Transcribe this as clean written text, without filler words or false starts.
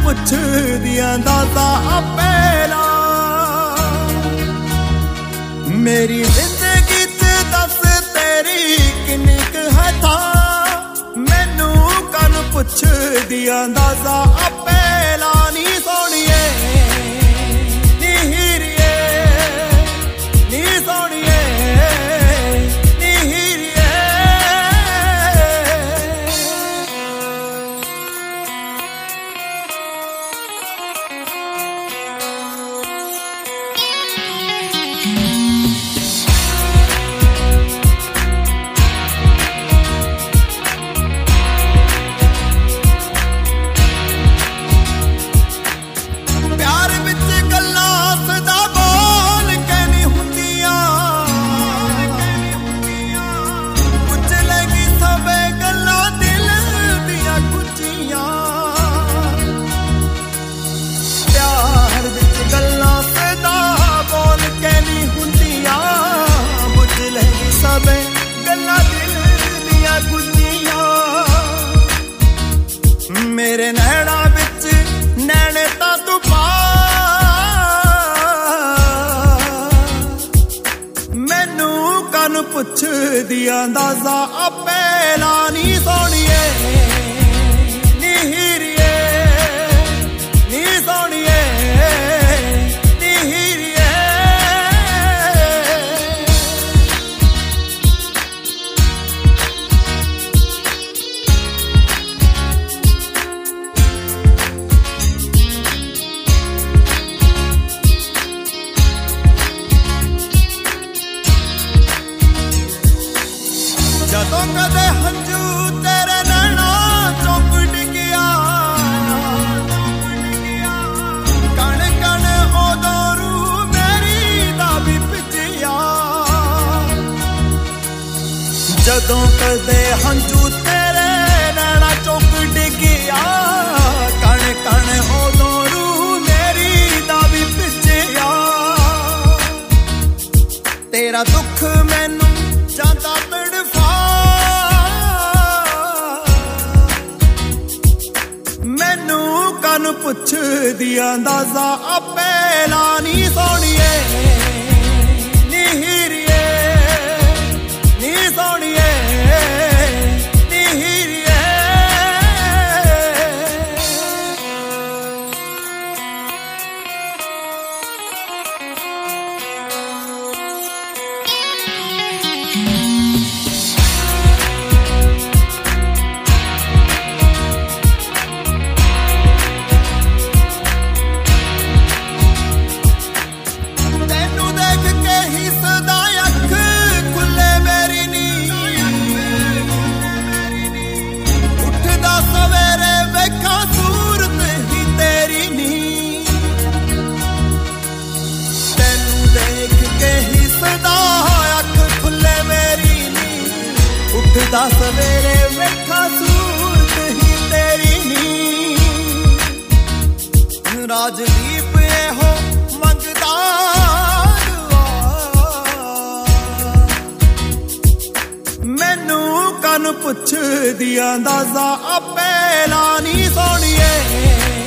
ਪੁੱਛਦੀਆਂ ਦਾਦਾ ਪਹਿਲਾਂ ਮੇਰੀ ਜ਼ਿੰਦਗੀ 'ਚ ਦੱਸ ਤੇਰੀ ਕਿੰਨੀ ਕੁ ਹੈ ਥਾਂ ਮੈਨੂੰ ਕਨ ਪੁੱਛਦੀਆਂ ਦਾਦਾ ਪਹਿਲਾਂ ਨੀ ਸੋਹਣੀਏ ਨੀ ਹੀਰੀਏ ਨੀ ਸੋਹਣੀਏ ਮੇਰੇ ਨੈਣਾ ਵਿੱਚ ਨੈਣੇ ਤਾਂ ਤੂੰ ਪਾ ਮੈਨੂੰ ਕਨ ਪੁੱਛਦੀਆਂ ਦਾਦਾ ਪਹਿਲਾਂ ਨੀ ਸੋਹਣੀਏ ਨੀ ਹੀਰੀਏ ਨੀ ਸੋਹਣੀਏ ਜਦੋਂ ਕਦੇ ਹੰਝੂ ਤੇਰੇ ਨੈਣਾ ਚੋਂ ਡਿੱਗਿਆ ਕਣ ਕਣ ਉਦੋਂ ਰੂ ਮੇਰੀ ਦਾ ਵੀ ਭਿੱਜਿਆ ਜਦੋਂ ਕਦੇ ਹੰਝੂ ਤੇਰੇ ਨੈਣਾ ਚੋਂ ਡਿੱਗਿਆ ਕਣ ਕਣ ਉਦੋਂ ਰੂ ਮੇਰੀ ਦਾ ਵੀ ਭਿੱਜਿਆ ਤੇਰਾ ਦੁੱਖ ਮੈਨੂੰ ਜਾਂਦਾ ਮੈਨੂੰ ਕਨ ਪੁੱਛਦੀਆਂ ਦਾਦਾ ਪਹਿਲਾਂ ਨੀ ਸੋਹਣੀਏ ਨੀ ਹੀਰੀਏ ਨੀ ਸੋਹਣੀਏ ਨੀ ਹੀਰੀਏ ਦਾ ਸਵੇਰੇ ਵੇਖਾ ਸੂਰਤ ਹੀ ਤੇਰੀ ਨੀ ਰਾਜਦੀਪ ਇਹੋ ਮੰਗਦਾ ਮੈਨੂੰ ਕਨ ਪੁੱਛਦੀਆਂ ਦਾਦਾ ਪਹਿਲਾਂ ਨੀ ਸੋਹਣੀਏ